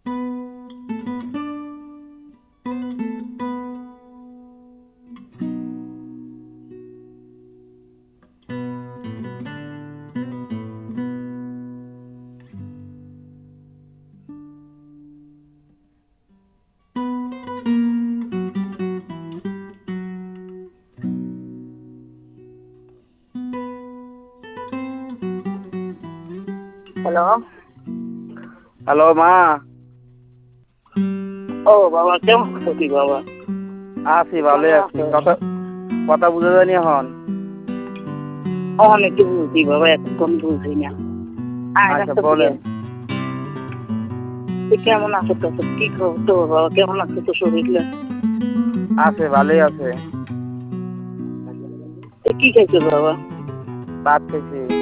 Hello. Hello মা। ও বাবা, কেমন আছো কি বাবা? আছি, ভালোই আছি। কথা কথা বুঝা যায়নি এখন? অনেকে বুঝি বাবা, এখন বুঝি না। আচ্ছা বলেন। কেমন আছো তো? কি খবর তো বাবা? কেমন আছো তো শরীর? আছে, ভালোই আছে। কি খাইছো বাবা? ভাত খেয়েছি।